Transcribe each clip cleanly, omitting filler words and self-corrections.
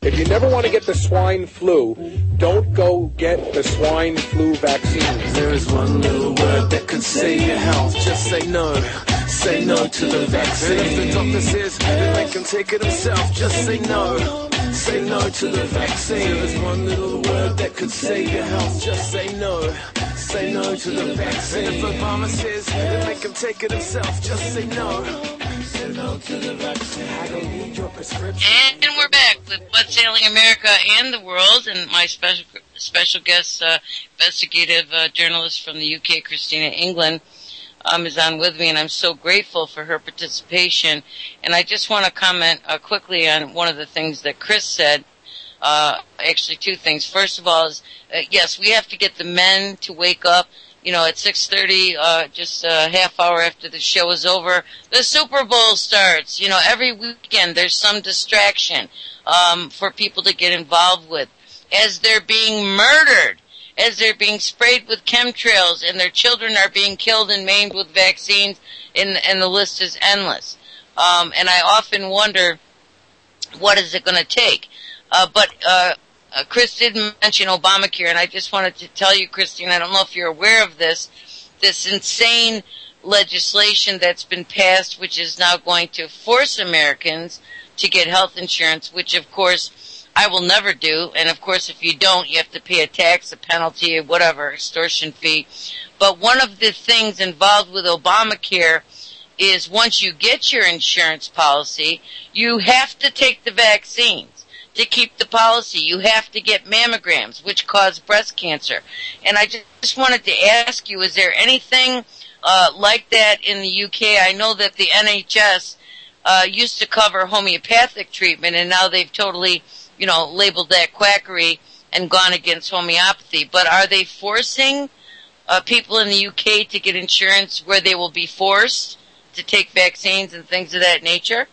If you never want to get the swine flu, don't go get the swine flu vaccine. There is one little word that could save your health. Just say no. Say no to the vaccine. And if the doctor says that they can take it himself, just say no. Say no to the vaccine. There is one little word that could save your health. Just say no. Say no to the vaccine. And if Obama says that they can take it himself, just say no. Say no to the vaccine. I don't need your prescription. And we're back with What's Ailing America and the World, and my special guest, investigative journalist from the UK, Christina England, is on with me, and I'm so grateful for her participation. And I just want to comment quickly on one of the things that Chris said. Actually, two things. First of all is, yes, we have to get the men to wake up. You know, at 6:30, just a half hour after the show is over, the Super Bowl starts. You know, every weekend there's some distraction for people to get involved with. As they're being murdered, as they're being sprayed with chemtrails, and their children are being killed and maimed with vaccines, and the list is endless. And I often wonder, what is it going to take? But Chris did mention Obamacare, and I just wanted to tell you, Christine, I don't know if you're aware of this insane legislation that's been passed, which is now going to force Americans to get health insurance, which, of course, I will never do. And, of course, if you don't, you have to pay a tax, a penalty, whatever, extortion fee. But one of the things involved with Obamacare is once you get your insurance policy, you have to take the vaccines. To keep the policy, you have to get mammograms, which cause breast cancer. And I just wanted to ask you, is there anything like that in the UK? I know that the NHS used to cover homeopathic treatment, and now they've totally, labeled that quackery and gone against homeopathy. But are they forcing people in the UK to get insurance where they will be forced to take vaccines and things of that nature?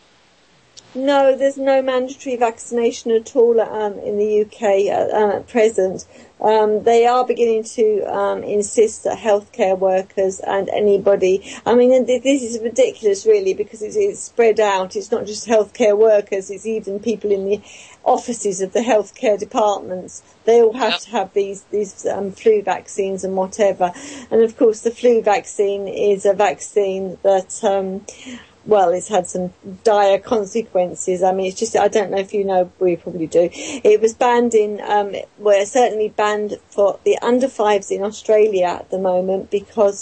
No, there's no mandatory vaccination at all in the UK at present. They are beginning to insist that healthcare workers and anybody, and this is ridiculous really, because it's spread out. It's not just healthcare workers, it's even people in the offices of the healthcare departments. They all have to have these flu vaccines and whatever. And of course the flu vaccine is a vaccine that it's had some dire consequences. I mean, it's just, I don't know if you know, we probably do. It was banned certainly banned for the under fives in Australia at the moment, because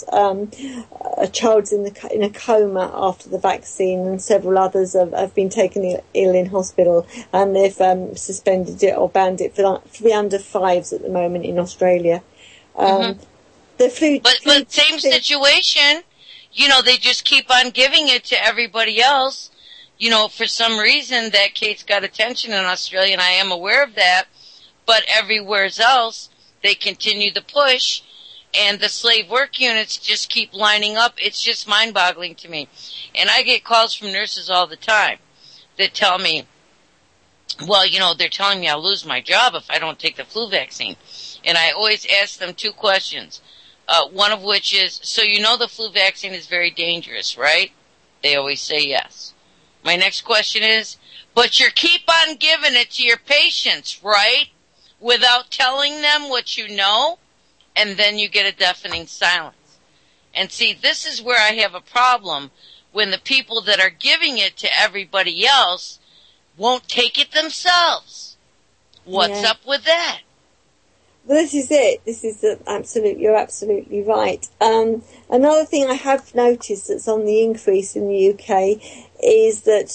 a child's in a coma after the vaccine, and several others have been taken ill in hospital, and they've suspended it or banned it for the under fives at the moment in Australia. The flu, but same situation. They just keep on giving it to everybody else. For some reason, that case got attention in Australia, and I am aware of that. But everywhere else, they continue the push, and the slave work units just keep lining up. It's just mind-boggling to me. And I get calls from nurses all the time that tell me, well, they're telling me I'll lose my job if I don't take the flu vaccine. And I always ask them two questions. One of which is, so the flu vaccine is very dangerous, right? They always say yes. My next question is, but you keep on giving it to your patients, right? Without telling them what you know, and then you get a deafening silence. And see, this is where I have a problem, when the people that are giving it to everybody else won't take it themselves. What's up with that? Well, this is it. You're absolutely right. Another thing I have noticed that's on the increase in the UK is that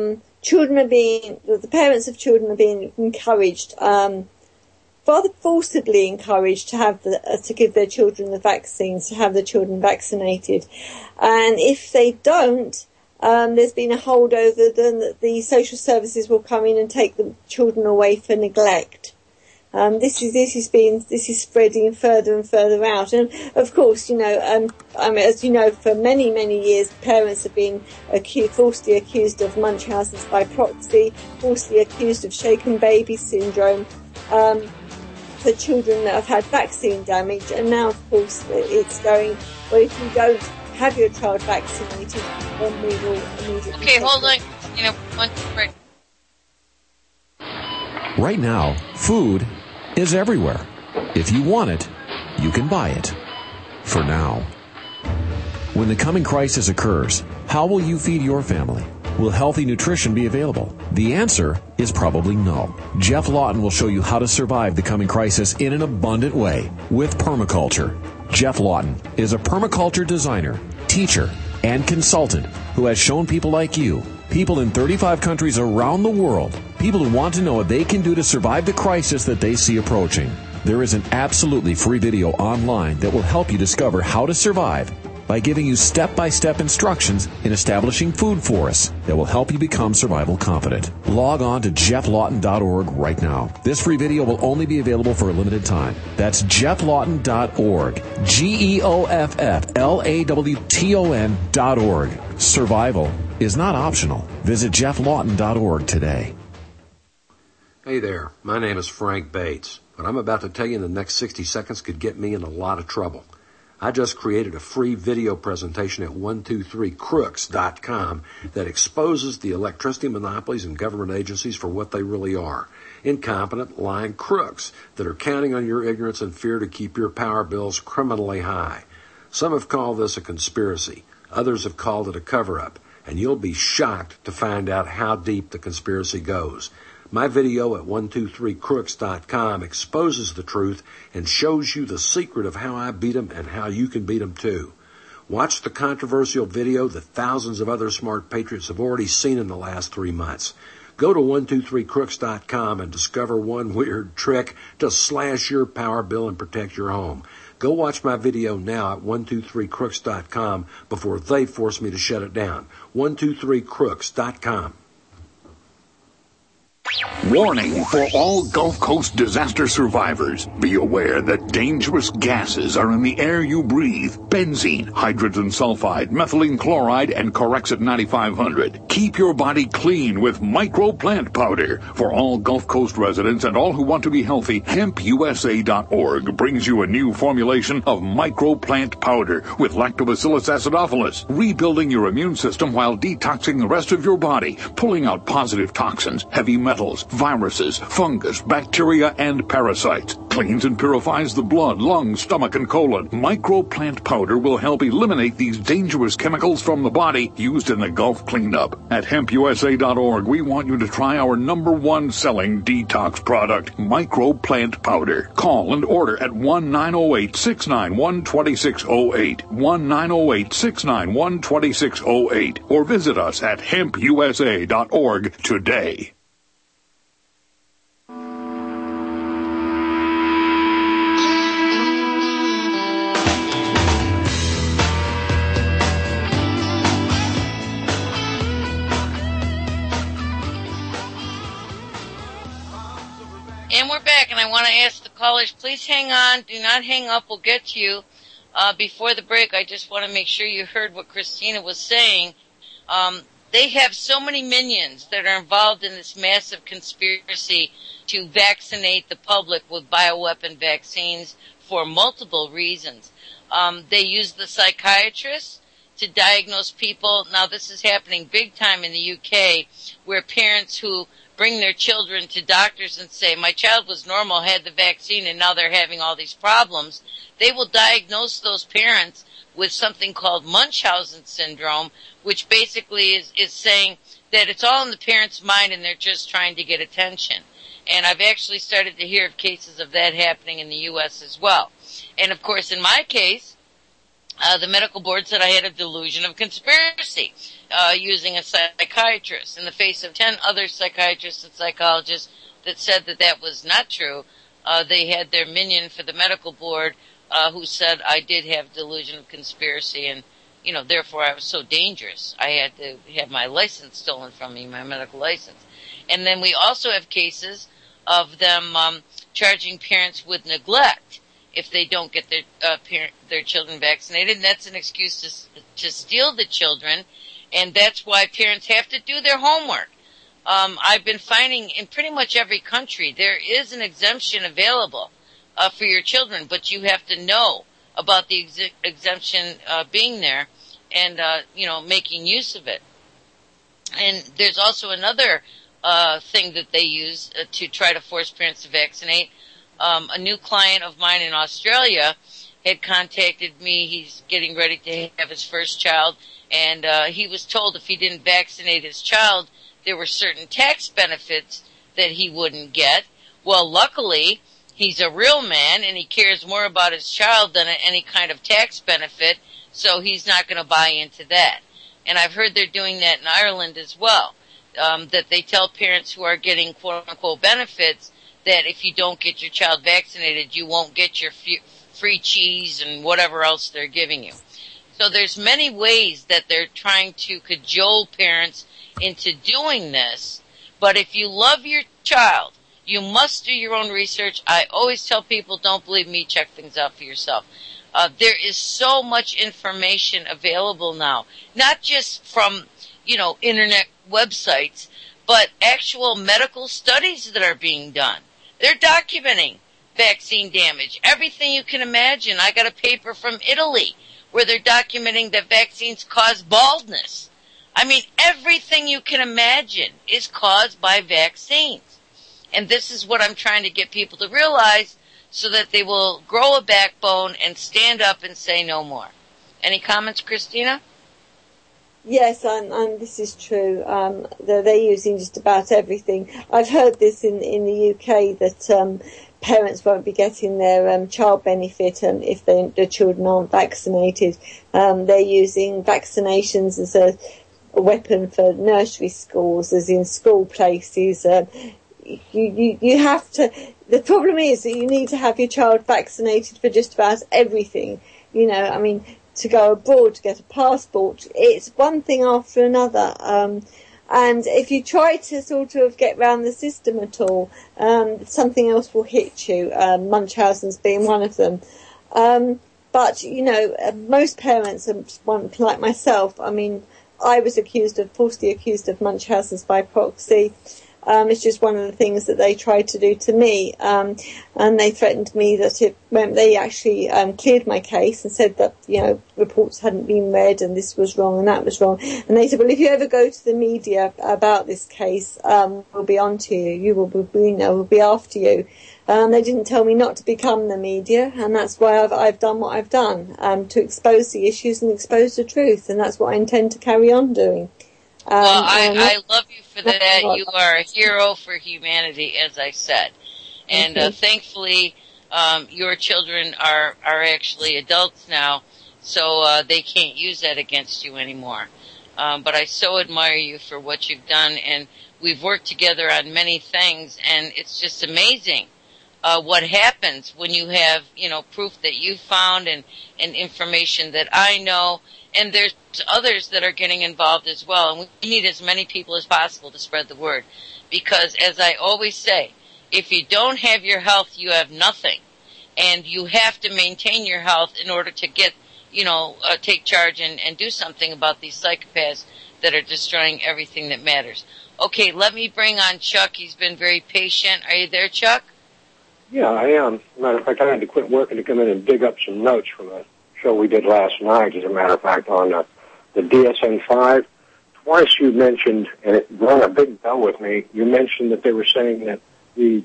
the parents of children are being encouraged, rather forcibly encouraged, to give their children the vaccines, to have their children vaccinated. And if they don't, there's been a holdover, then the social services will come in and take the children away for neglect. This is spreading further and further out, and of course, as you know, for many, many years, parents have been falsely accused of Munchausen's by proxy, falsely accused of shaken baby syndrome, for children that have had vaccine damage, and now, of course, it's going, well, if you don't have your child vaccinated, then we will immediately. Okay, hold on. One break. Right now, food is everywhere. If you want it, you can buy it. For now. When the coming crisis occurs, how will you feed your family? Will healthy nutrition be available? The answer is probably no. Jeff Lawton will show you how to survive the coming crisis in an abundant way with permaculture. Jeff Lawton is a permaculture designer, teacher, and consultant who has shown people like you, people in 35 countries around the world, people who want to know what they can do to survive the crisis that they see approaching. There is an absolutely free video online that will help you discover how to survive by giving you step-by-step instructions in establishing food forests that will help you become survival confident. Log on to jefflawton.org right now. This free video will only be available for a limited time. That's jefflawton.org. GEOFFLAWTON.org. Survival is not optional. Visit jefflawton.org today. Hey there, my name is Frank Bates. What I'm about to tell you in the next 60 seconds could get me in a lot of trouble. I just created a free video presentation at 123crooks.com that exposes the electricity monopolies and government agencies for what they really are. Incompetent, lying crooks that are counting on your ignorance and fear to keep your power bills criminally high. Some have called this a conspiracy. Others have called it a cover-up. And you'll be shocked to find out how deep the conspiracy goes. My video at 123crooks.com exposes the truth and shows you the secret of how I beat them and how you can beat them too. Watch the controversial video that thousands of other smart patriots have already seen in the last 3 months. Go to 123crooks.com and discover one weird trick to slash your power bill and protect your home. Go watch my video now at 123crooks.com before they force me to shut it down. 123crooks.com. Warning for all Gulf Coast disaster survivors. Be aware that dangerous gases are in the air you breathe. Benzene, hydrogen sulfide, methylene chloride, and Corexit 9500. Keep your body clean with microplant powder. For all Gulf Coast residents and all who want to be healthy, HempUSA.org brings you a new formulation of microplant powder with Lactobacillus acidophilus, rebuilding your immune system while detoxing the rest of your body, pulling out positive toxins, heavy metals, viruses, fungus, bacteria, and parasites. Cleans and purifies the blood, lungs, stomach, and colon. Microplant powder will help eliminate these dangerous chemicals from the body used in the Gulf cleanup. At HempUSA.org, we want you to try our #1 selling detox product, Microplant Powder. Call and order at 1-908-691-2608, 1-908-691-2608, or visit us at HempUSA.org today. And we're back, and I want to ask the callers, please hang on. Do not hang up. We'll get to you. Before the break, I just want to make sure you heard what Christina was saying. They have so many minions that are involved in this massive conspiracy to vaccinate the public with bioweapon vaccines for multiple reasons. They use the psychiatrists to diagnose people. Now, this is happening big time in the UK, where parents who bring their children to doctors and say, my child was normal, had the vaccine, and now they're having all these problems, they will diagnose those parents with something called Munchausen syndrome, which basically is saying that it's all in the parent's mind and they're just trying to get attention. And I've actually started to hear of cases of that happening in the U.S. as well. And, of course, in my case, the medical board said I had a delusion of conspiracy, using a psychiatrist in the face of 10 other psychiatrists and psychologists that said that that was not true. They had their minion for the medical board, who said I did have delusion of conspiracy, and, you know, therefore I was so dangerous. I had to have my license stolen from me, my medical license. And then we also have cases of them charging parents with neglect if they don't get their children vaccinated, and that's an excuse to steal the children, and that's why parents have to do their homework. I've been finding in pretty much every country there is an exemption available for your children, but you have to know about the exemption being there and making use of it. And there's also another thing that they use to try to force parents to vaccinate. A new client of mine in Australia had contacted me. He's getting ready to have his first child, and he was told if he didn't vaccinate his child, there were certain tax benefits that he wouldn't get. Well, luckily, he's a real man, and he cares more about his child than any kind of tax benefit, so he's not going to buy into that. And I've heard they're doing that in Ireland as well, that they tell parents who are getting quote-unquote benefits that if you don't get your child vaccinated, you won't get your free cheese and whatever else they're giving you. So there's many ways that they're trying to cajole parents into doing this. But if you love your child, you must do your own research. I always tell people, don't believe me, check things out for yourself. There is so much information available now, not just from, internet websites, but actual medical studies that are being done. They're documenting vaccine damage, everything you can imagine. I got a paper from Italy where they're documenting that vaccines cause baldness. I mean, everything you can imagine is caused by vaccines. And this is what I'm trying to get people to realize so that they will grow a backbone and stand up and say no more. Any comments, Christina? Yes, and this is true. They're using just about everything. I've heard this in the UK that parents won't be getting their child benefit if the children aren't vaccinated. They're using vaccinations as a weapon for nursery schools, as in school places. You have to. The problem is that you need to have your child vaccinated for just about everything. To go abroad, to get a passport, it's one thing after another. And if you try to sort of get round the system at all, something else will hit you, Munchausen's being one of them. But, most parents, like myself, I was falsely accused of Munchausen's by proxy. It's just one of the things that they tried to do to me. And they threatened me that they actually cleared my case and said that, reports hadn't been read and this was wrong and that was wrong. And they said, well, if you ever go to the media about this case, we'll be on to you. You will be, we'll be after you. They didn't tell me not to become the media, and that's why I've done what I've done, to expose the issues and expose the truth. And that's what I intend to carry on doing. Well, I love you for that. You are a hero for humanity, as I said. And thankfully, your children are actually adults now, so they can't use that against you anymore. But I so admire you for what you've done, and we've worked together on many things, and it's just amazing what happens when you have, proof that you found and information that I know. And there's others that are getting involved as well. And we need as many people as possible to spread the word. Because, as I always say, if you don't have your health, you have nothing. And you have to maintain your health in order to get, take charge and do something about these psychopaths that are destroying everything that matters. Okay, let me bring on Chuck. He's been very patient. Are you there, Chuck? Yeah, I am. Matter of fact, I had to quit working to come in and dig up some notes from a show we did last night, as a matter of fact, on the DSM-5. Twice you mentioned, and it rang a big bell with me, you mentioned that they were saying that the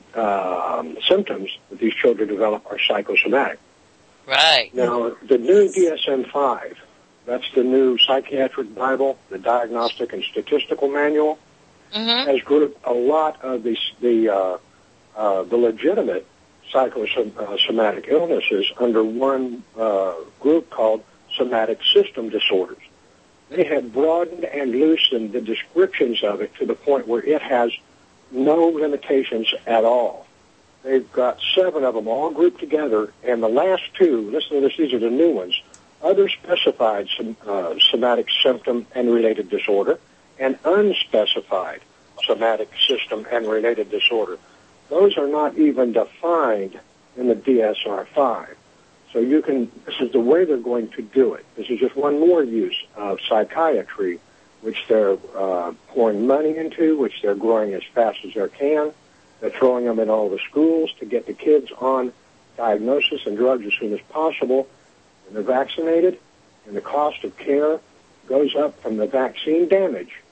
symptoms that these children develop are psychosomatic. Right. Now, the new DSM-5, that's the new psychiatric Bible, the Diagnostic and Statistical Manual, has grouped a lot of the legitimate psychosomatic illnesses under one group called somatic system disorders. They have broadened and loosened the descriptions of it to the point where it has no limitations at all. They've got 7 of them all grouped together, and the last 2, listen to this, these are the new ones, other specified somatic symptom and related disorder, and unspecified somatic system and related disorder. Those are not even defined in the DSR-5. So this is the way they're going to do it. This is just one more use of psychiatry, which they're pouring money into, which they're growing as fast as they can. They're throwing them in all the schools to get the kids on diagnosis and drugs as soon as possible. When they're vaccinated, and the cost of care goes up from the vaccine damage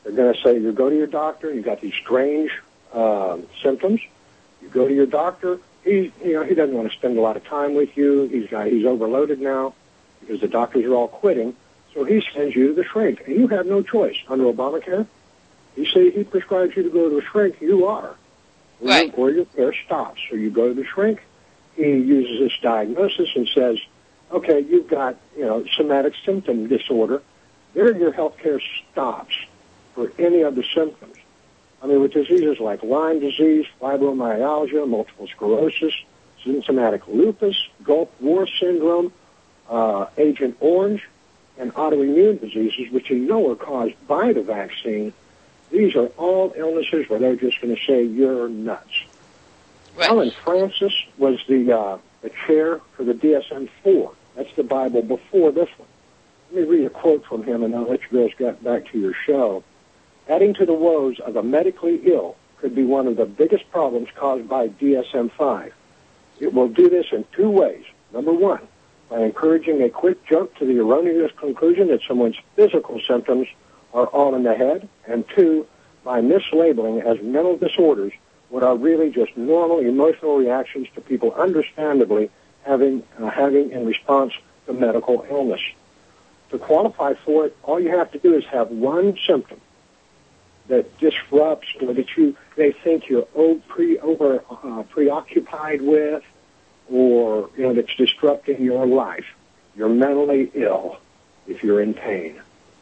They're going to say, you go to your doctor, you've got these strange symptoms. You go to your doctor, he doesn't want to spend a lot of time with you. He's overloaded now because the doctors are all quitting. So he sends you to the shrink, and you have no choice under Obamacare. He prescribes you to go to a shrink. You are. Right. Where your care stops. So you go to the shrink. He uses this diagnosis and says, okay, you've got, somatic symptom disorder. There your health care stops for any of the symptoms. I mean, with diseases like Lyme disease, fibromyalgia, multiple sclerosis, symptomatic lupus, Gulf War syndrome, Agent Orange, and autoimmune diseases, which are caused by the vaccine, these are all illnesses where they're just going to say you're nuts. Right. Alan Francis was the chair for the DSM-4. That's the Bible before this one. Let me read a quote from him, and I'll let you guys get back to your show. Adding to the woes of the medically ill could be one of the biggest problems caused by DSM-5. It will do this in two ways. Number one, by encouraging a quick jump to the erroneous conclusion that someone's physical symptoms are all in the head, and two, by mislabeling as mental disorders what are really just normal emotional reactions to people understandably having in response to medical illness. To qualify for it, all you have to do is have one symptom that disrupts or that they think you're preoccupied with, or that's disrupting your life. You're mentally ill if you're in pain.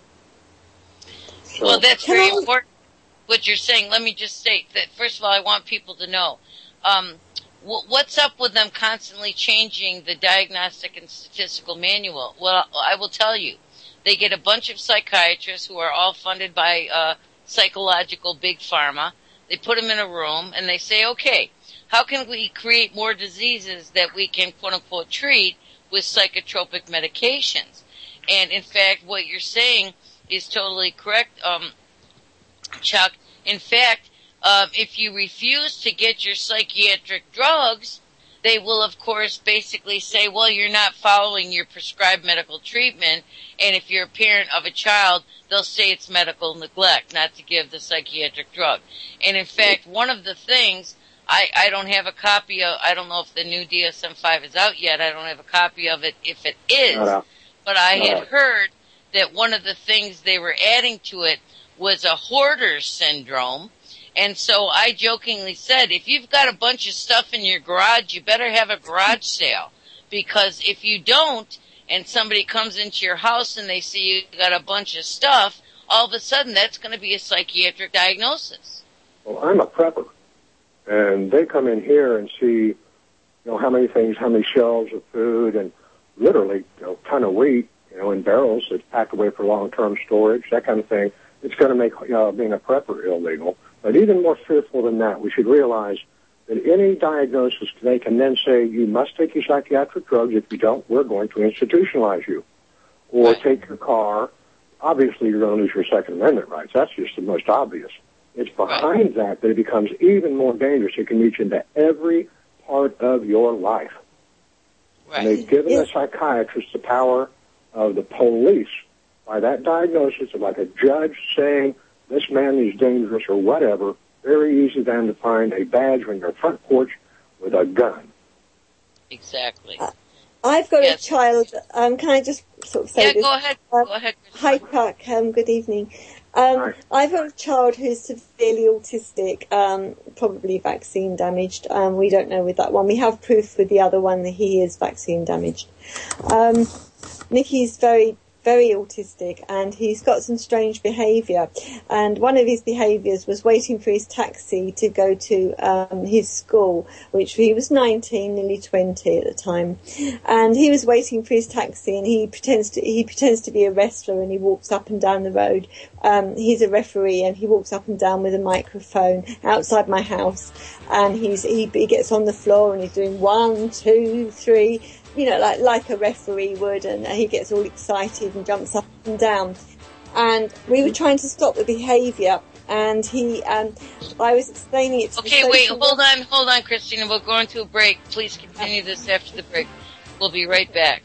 So, well, that's very important, what you're saying. Let me just state that, first of all, I want people to know, what's up with them constantly changing the diagnostic and statistical manual? Well, I will tell you. They get a bunch of psychiatrists who are all funded by psychological big pharma. They put them in a room, and they say, okay, how can we create more diseases that we can, quote-unquote, treat with psychotropic medications? And, in fact, what you're saying is totally correct, Chuck. In fact, if you refuse to get your psychiatric drugs, they will, of course, basically say, well, you're not following your prescribed medical treatment, and if you're a parent of a child, they'll say it's medical neglect not to give the psychiatric drug. And, in fact, one of the things, I don't have a copy of, I don't know if the new DSM-5 is out yet, I don't have a copy of it if it is, but I had heard that one of the things they were adding to it was a hoarder syndrome. And so I jokingly said, if you've got a bunch of stuff in your garage, you better have a garage sale. Because if you don't, and somebody comes into your house and they see you got a bunch of stuff, all of a sudden that's going to be a psychiatric diagnosis. Well, I'm a prepper. And they come in here and see, how many shelves of food, and literally a ton of wheat, in barrels that's packed away for long-term storage, that kind of thing. It's going to make being a prepper illegal. But even more fearful than that, we should realize that any diagnosis, they can then say, you must take your psychiatric drugs. If you don't, we're going to institutionalize you. Or take your car. Obviously, you're going to lose your Second Amendment rights. That's just the most obvious. It's behind that it becomes even more dangerous. It can reach into every part of your life. Right. And they've given the psychiatrist the power of the police by that diagnosis of like a judge saying, this man is dangerous or whatever. Very easy then to find a badge on your front porch with a gun. Exactly. I've got a child. Can I just sort of say this? Go ahead. Go ahead. Hi, Chuck. Good evening. I've got a child who's severely autistic, probably vaccine damaged. We don't know with that one. We have proof with the other one that he is vaccine damaged. Nicky's very, very autistic, and he's got some strange behaviour. And one of his behaviours was waiting for his taxi to go to his school, which he was 19, nearly 20 at the time. And he was waiting for his taxi, and he pretends to be a wrestler, and he walks up and down the road. He's a referee, and he walks up and down with a microphone outside my house. And he gets on the floor, and he's doing 1, 2, 3. Like a referee would, and he gets all excited and jumps up and down. And we were trying to stop the behaviour, and I was explaining it to Okay, wait, hold on, Christina. We're going to a break. Please continue this after the break. We'll be right back.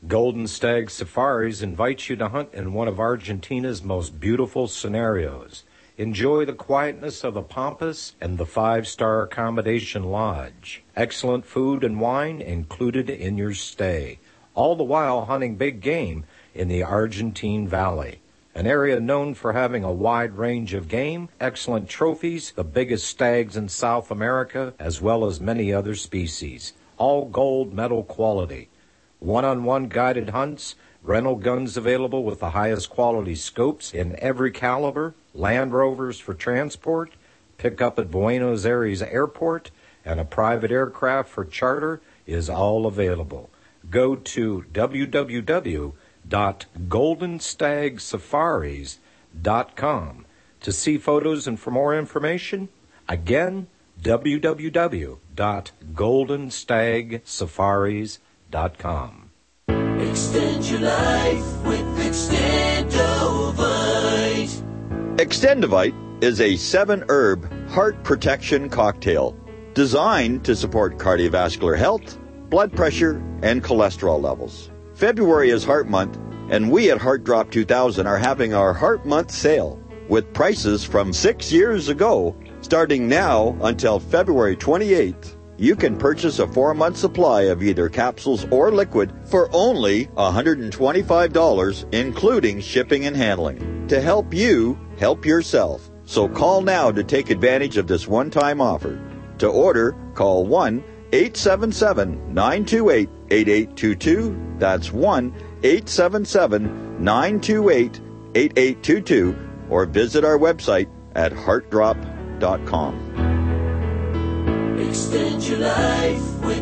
Golden Stag Safaris invites you to hunt in one of Argentina's most beautiful scenarios. Enjoy the quietness of the Pampas and the 5-star accommodation lodge. Excellent food and wine included in your stay, all the while hunting big game in the Argentine Valley, an area known for having a wide range of game, excellent trophies, the biggest stags in South America, as well as many other species, all gold medal quality. One-on-one guided hunts, rental guns available with the highest quality scopes in every caliber, Land Rovers for transport, pickup at Buenos Aires Airport, and a private aircraft for charter is all available. Go to www.goldenstagsafaris.com to see photos and for more information. Again, www.goldenstagsafaris.com. Extend your life with Extendovite. Extendovite is a 7-herb heart protection cocktail designed to support cardiovascular health, blood pressure, and cholesterol levels. February is Heart Month, and we at Heart Drop 2000 are having our Heart Month sale with prices from 6 years ago, starting now until February 28th. You can purchase a 4-month supply of either capsules or liquid for only $125, including shipping and handling, to help you help yourself. So call now to take advantage of this one-time offer. To order, call 1-877-928-8822. That's 1-877-928-8822. Or visit our website at heartdrop.com. Extend your life with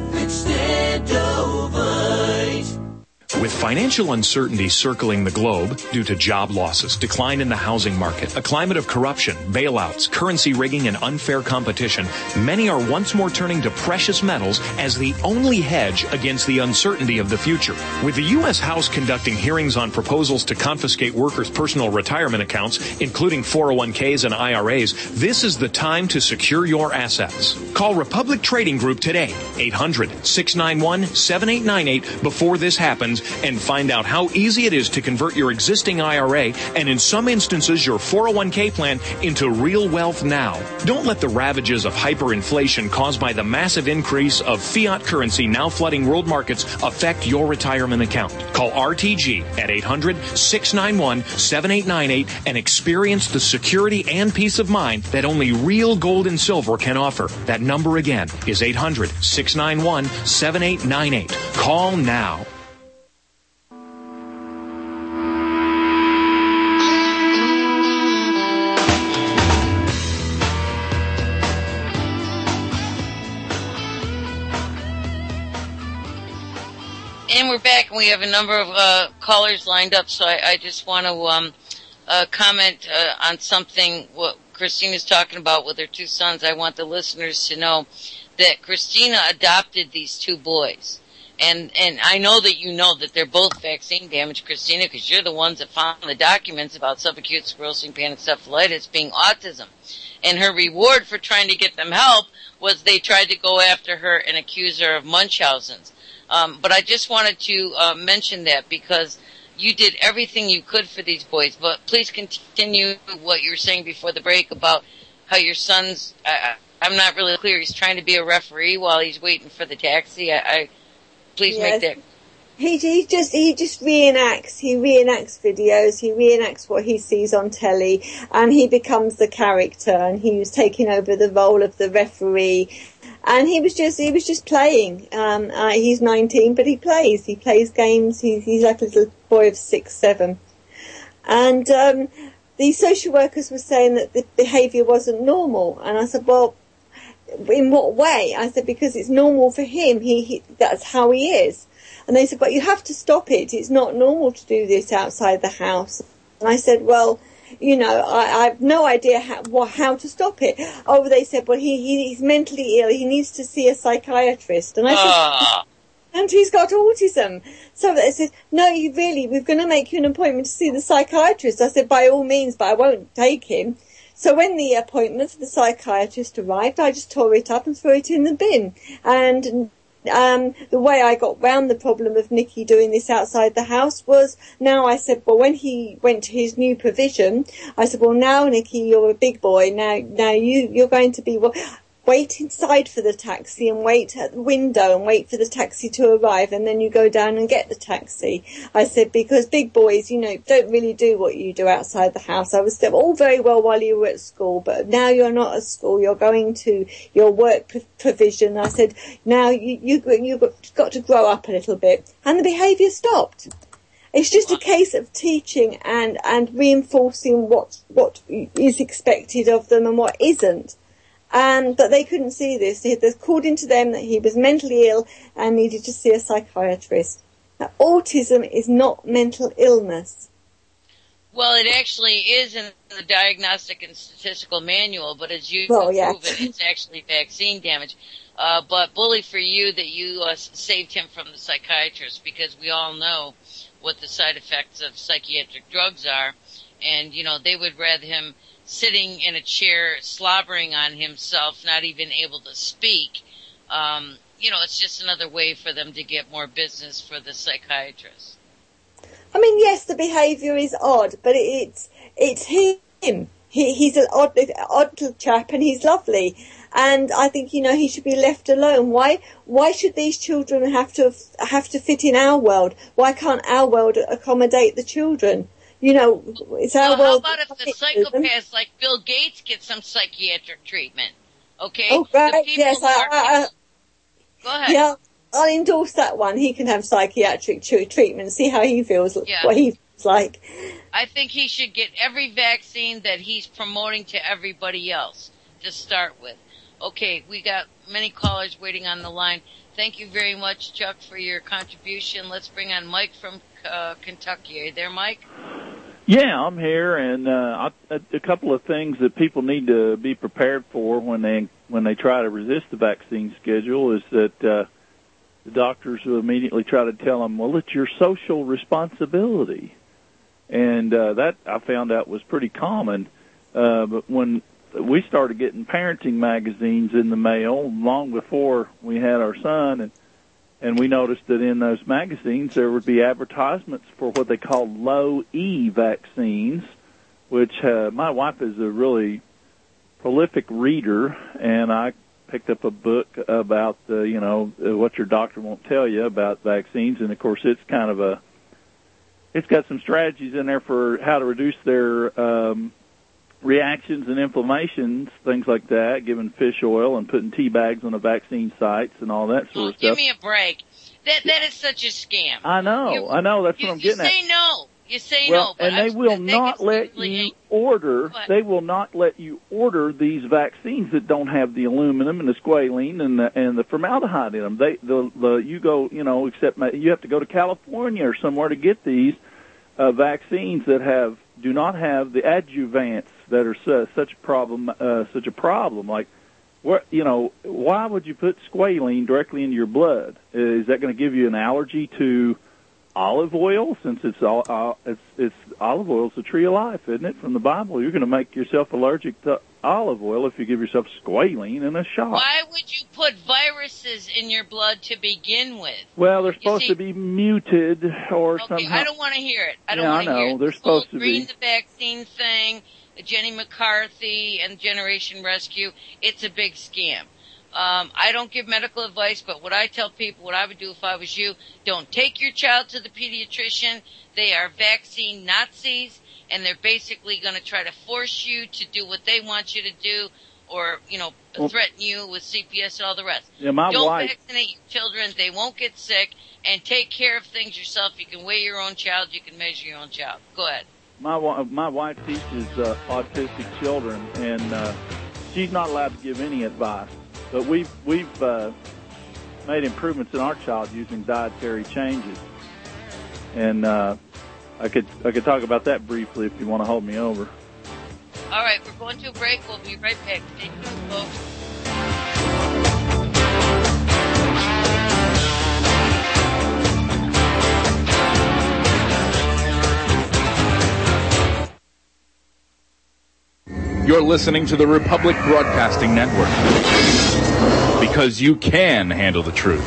Extendovite. With financial uncertainty circling the globe due to job losses, decline in the housing market, a climate of corruption, bailouts, currency rigging, and unfair competition, many are once more turning to precious metals as the only hedge against the uncertainty of the future. With the U.S. House conducting hearings on proposals to confiscate workers' personal retirement accounts, including 401ks and IRAs, this is the time to secure your assets. Call Republic Trading Group today, 800-691-7898 before this happens, and find out how easy it is to convert your existing IRA and in some instances your 401k plan into real wealth now. Don't let the ravages of hyperinflation caused by the massive increase of fiat currency now flooding world markets affect your retirement account. Call RTG at 800-691-7898 and experience the security and peace of mind that only real gold and silver can offer. That number again is 800-691-7898. Call now. And we're back, and we have a number of callers lined up, so I just want to comment on something what Christina's talking about with her 2 sons. I want the listeners to know that Christina adopted these 2 boys. And I know that you know that they're both vaccine damaged, Christina, because you're the ones that found the documents about subacute sclerosing panencephalitis being autism. And her reward for trying to get them help was they tried to go after her and accuse her of Munchausen's. But I just wanted to mention that because you did everything you could for these boys. But please continue what you were saying before the break about how your son's, I'm not really clear, he's trying to be a referee while he's waiting for the taxi. Please make that. He just reenacts. He reenacts videos. He reenacts what he sees on telly, and he becomes the character. And he was taking over the role of the referee. And he was just playing. He's 19, but he plays. He plays games. He's like a little boy of 6, 7. And the social workers were saying that the behaviour wasn't normal. And I said, well, in what way? I said, because it's normal for him. That's how he is. And they said, but you have to stop it. It's not normal to do this outside the house. And I said, well, you know, I have no idea how to stop it. Oh, they said, well, he's mentally ill. He needs to see a psychiatrist. And I said, and he's got autism. So they said, no, we're going to make you an appointment to see the psychiatrist. I said, by all means, but I won't take him. So when the appointment for the psychiatrist arrived, I just tore it up and threw it in the bin. And the way I got round the problem of Nicky doing this outside the house was, now I said, well, when he went to his new provision, I said, well, now, Nicky, you're a big boy. Now you're going to be, wait inside for the taxi and wait at the window and wait for the taxi to arrive, and then you go down and get the taxi. I said, because big boys, don't really do what you do outside the house. I was all very well while you were at school, but now you're not at school. You're going to your work provision. I said, now you've got to grow up a little bit. And the behaviour stopped. It's just a case of teaching and reinforcing what is expected of them and what isn't. But they couldn't see this. They called into them that he was mentally ill and needed to see a psychiatrist. Now, autism is not mental illness. Well, it actually is in the Diagnostic and Statistical Manual, but as you've proven, it's actually vaccine damage. But bully for you that you saved him from the psychiatrist, because we all know what the side effects of psychiatric drugs are. And, they would rather him sitting in a chair, slobbering on himself, not even able to speak. It's just another way for them to get more business for the psychiatrist. I mean, yes, the behaviour is odd, but it's him. He's an odd little chap, and he's lovely. And I think, he should be left alone. Why should these children have to fit in our world? Why can't our world accommodate the children? It's our world. How about if the psychopaths like Bill Gates get some psychiatric treatment? Okay? Oh, right, yes. Go ahead. Yeah, I'll endorse that one. He can have psychiatric treatment, see how he feels, what he feels like. I think he should get every vaccine that he's promoting to everybody else to start with. Okay, we got many callers waiting on the line. Thank you very much, Chuck, for your contribution. Let's bring on Mike from Kentucky. Are you there, Mike? Yeah, I'm here, and a couple of things that people need to be prepared for when they try to resist the vaccine schedule is that the doctors will immediately try to tell them, well, it's your social responsibility. And that I found out was pretty common. But when we started getting parenting magazines in the mail long before we had our son, and we noticed that in those magazines there would be advertisements for what they call low-E vaccines, which my wife is a really prolific reader, and I picked up a book about, what your doctor won't tell you about vaccines, and of course it's got some strategies in there for how to reduce their reactions and inflammations, things like that, giving fish oil and putting tea bags on the vaccine sites and all that sort of stuff. Give me a break. That is such a scam. I know. That's what I'm getting at. You say no. But and they will not let you order. They will not let you order these vaccines that don't have the aluminum and the squalene and the formaldehyde in them. Except you have to go to California or somewhere to get these vaccines that do not have the adjuvants that are such a problem. Like, why would you put squalene directly into your blood? Is that going to give you an allergy to olive oil? Since it's olive oil is the tree of life, isn't it? From the Bible, you're going to make yourself allergic to olive oil if you give yourself squalene in a shot. Why would you put viruses in your blood to begin with? Well, they're supposed to be muted or somehow. I don't want to hear it. I don't want to hear it. They're supposed to Green be. The vaccine thing, Jenny McCarthy and Generation Rescue, it's a big scam. I don't give medical advice, but what I tell people, what I would do if I was you, don't take your child to the pediatrician. They are vaccine Nazis, and they're basically going to try to force you to do what they want you to do, or, threaten you with CPS and all the rest. Yeah, don't vaccinate your children. They won't get sick, and take care of things yourself. You can weigh your own child. You can measure your own child. Go ahead. My wife teaches autistic children, and she's not allowed to give any advice. But we've made improvements in our child using dietary changes, and I could talk about that briefly if you want to hold me over. All right, we're going to a break. We'll be right back. Stay tuned, folks. You're listening to the Republic Broadcasting Network. because you can handle the truth.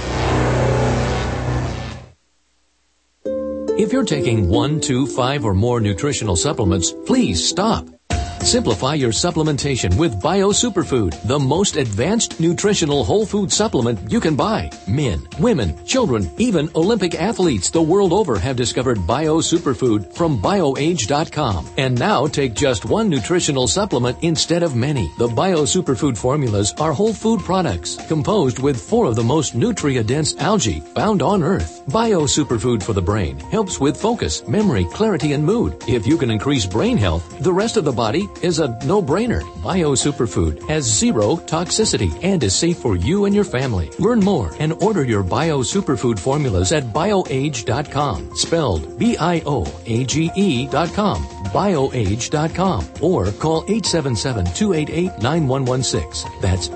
If you're taking 1, 2, 5, or more nutritional supplements, please stop. Simplify your supplementation with Bio Superfood, the most advanced nutritional whole food supplement you can buy. Men, women, children, even Olympic athletes the world over have discovered Bio Superfood from BioAge.com. And now take just one nutritional supplement instead of many. The Bio Superfood formulas are whole food products composed with 4 of the most nutrient-dense algae found on Earth. Bio Superfood for the brain helps with focus, memory, clarity, and mood. If you can increase brain health, the rest of the body is a no-brainer. Bio Superfood has 0 toxicity and is safe for you and your family. Learn more and order your Bio Superfood formulas at BioAge.com, spelled BIOAGE.com, BioAge.com, or call 877-288-9116. That's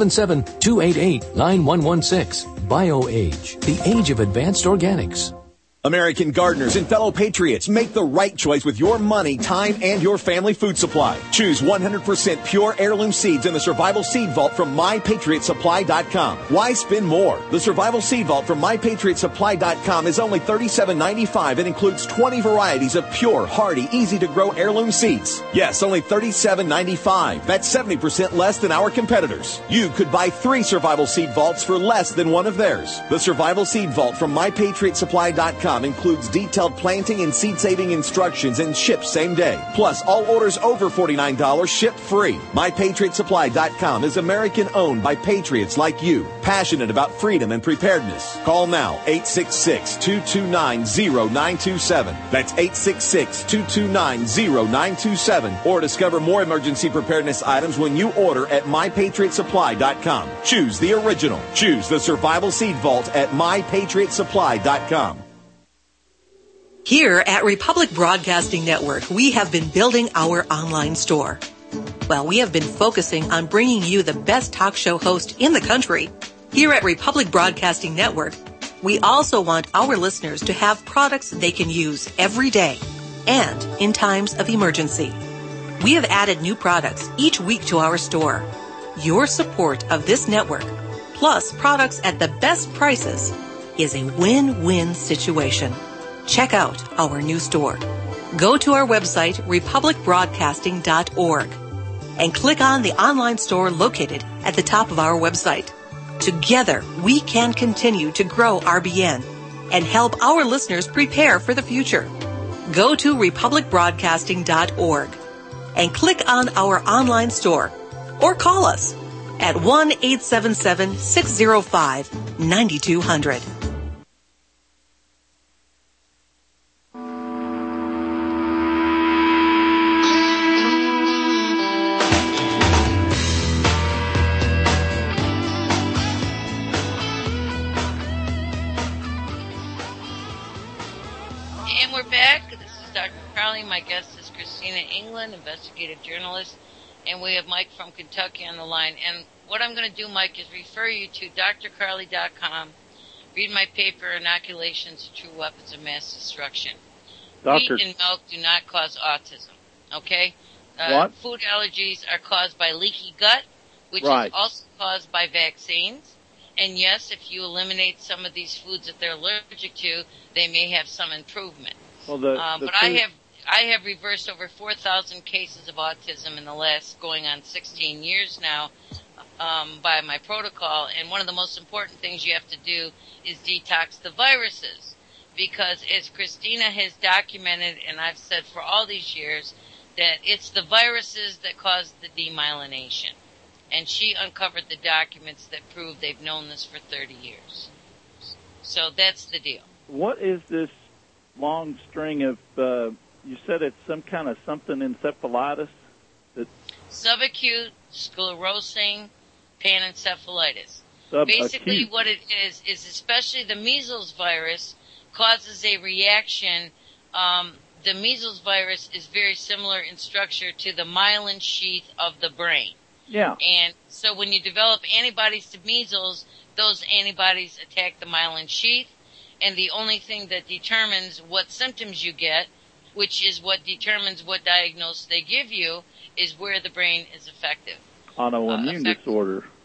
877-288-9116. BioAge, the age of advanced organics. American gardeners and fellow patriots, make the right choice with your money, time, and your family food supply. Choose 100% pure heirloom seeds in the Survival Seed Vault from MyPatriotSupply.com. Why spend more? The Survival Seed Vault from MyPatriotSupply.com is only $37.95 and includes 20 varieties of pure, hardy, easy-to-grow heirloom seeds. Yes, only $37.95. That's 70% less than our competitors. You could buy 3 Survival Seed Vaults for less than one of theirs. The Survival Seed Vault from MyPatriotSupply.com includes detailed planting and seed-saving instructions and ships same day. Plus, all orders over $49 ship free. MyPatriotSupply.com is American-owned by patriots like you, passionate about freedom and preparedness. Call now, 866-229-0927. That's 866-229-0927. Or discover more emergency preparedness items when you order at MyPatriotSupply.com. Choose the original. Choose the Survival Seed Vault at MyPatriotSupply.com. Here at Republic Broadcasting Network, we have been building our online store. Well, we have been focusing on bringing you the best talk show host in the country. Here at Republic Broadcasting Network, we also want our listeners to have products they can use every day and in times of emergency. We have added new products each week to our store. Your support of this network, plus products at the best prices, is a win-win situation. Check out our new store. Go to our website, republicbroadcasting.org, and click on the online store located at the top of our website. Together, we can continue to grow RBN and help our listeners prepare for the future. Go to republicbroadcasting.org and click on our online store or call us at 1-877-605-9200. My guest is Christina England, investigative journalist, and we have Mike from Kentucky on the line. And what I'm going to do, Mike, is refer you to drcarly.com. Read my paper, Inoculations, True Weapons of Mass Destruction. Wheat and milk do not cause autism, okay? What? Food allergies are caused by leaky gut, which is also caused by vaccines. And yes, if you eliminate some of these foods that they're allergic to, they may have some improvement. Well, but I have reversed over 4,000 cases of autism in the last going on 16 years now by my protocol. And one of the most important things you have to do is detox the viruses. Because as Christina has documented, and I've said for all these years, that it's the viruses that cause the demyelination. And she uncovered the documents that prove they've known this for 30 years. So that's the deal. What is this long string of... you said it's some kind of something encephalitis? Subacute sclerosing panencephalitis. Basically what it is especially the measles virus causes a reaction. The measles virus is very similar in structure to the myelin sheath of the brain. Yeah. And so when you develop antibodies to measles, those antibodies attack the myelin sheath, and the only thing that determines what symptoms you get, which is what determines what diagnosis they give you, is where the brain is effective. Autoimmune disorder.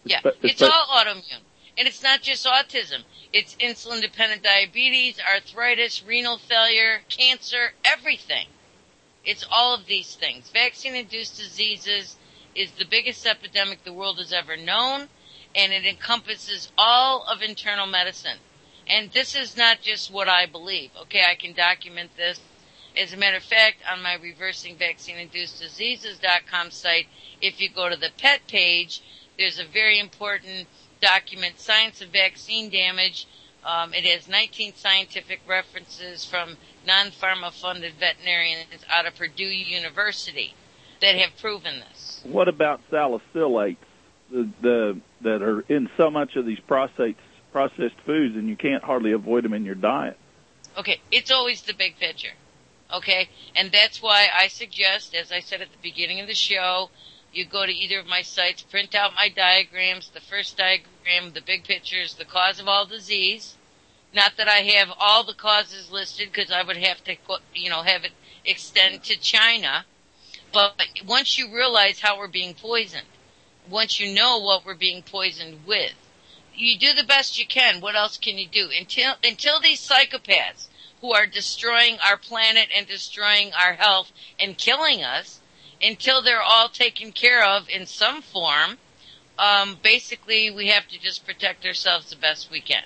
Yeah, it's all autoimmune. And it's not just autism. It's insulin-dependent diabetes, arthritis, renal failure, cancer, everything. It's all of these things. Vaccine-induced diseases is the biggest epidemic the world has ever known, and it encompasses all of internal medicine. And this is not just what I believe. Okay, I can document this. As a matter of fact, on my reversingvaccineinduceddiseases.com site, if you go to the PET page, there's a very important document, Science of Vaccine Damage. It has 19 scientific references from non-pharma funded veterinarians out of Purdue University that have proven this. What about salicylates that are in so much of these processed foods, and you can't hardly avoid them in your diet? Okay, it's always the big picture. Okay, and that's why I suggest, as I said at the beginning of the show, you go to either of my sites, print out my diagrams. The first diagram, the big picture, is the cause of all disease. Not that I have all the causes listed, because I would have to, have it extend to China. But once you realize how we're being poisoned, once you know what we're being poisoned with, you do the best you can. What else can you do? Until these psychopaths who are destroying our planet and destroying our health and killing us, until they're all taken care of in some form, basically we have to just protect ourselves the best we can.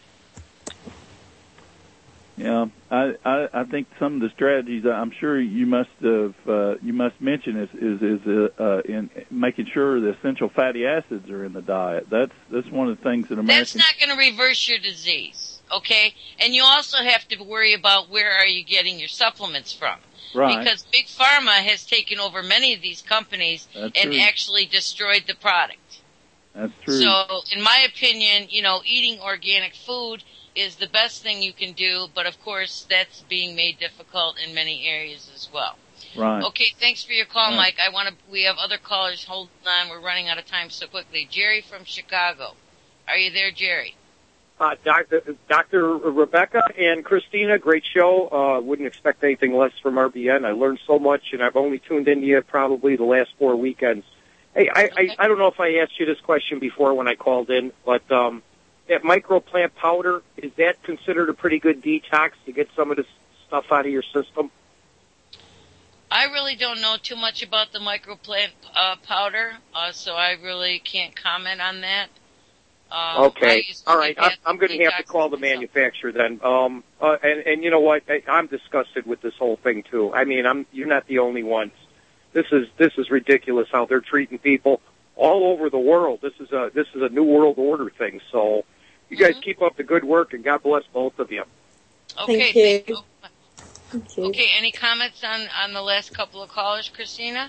Yeah, I think some of the strategies I'm sure you must mention is in making sure the essential fatty acids are in the diet. That's one of the things that Americans. That's not going to reverse your disease, okay? And you also have to worry about where are you getting your supplements from. Right. Because Big Pharma has taken over many of these companies actually destroyed the product. That's true. So, in my opinion, eating organic food is the best thing you can do, but of course that's being made difficult in many areas as well. Right. Okay, thanks for your call, Mike. We have other callers. Hold on, we're running out of time so quickly. Jerry from Chicago. Are you there, Jerry? Dr. Rebecca and Christina, great show. Wouldn't expect anything less from RBN. I learned so much, and I've only tuned into you probably the last 4 weekends. Hey, I don't know if I asked you this question before when I called in, but that microplant powder, is that considered a pretty good detox to get some of this stuff out of your system? I really don't know too much about the microplant powder, so I really can't comment on that. Okay. All right. I'm going to have to call the manufacturer then. And you know what? I'm disgusted with this whole thing too. I mean, you're not the only ones. This is ridiculous how they're treating people all over the world. This is a new world order thing. So you guys keep up the good work, and God bless both of you. Okay. Thank you. Thank you. Okay. Any comments on the last couple of callers, Christina?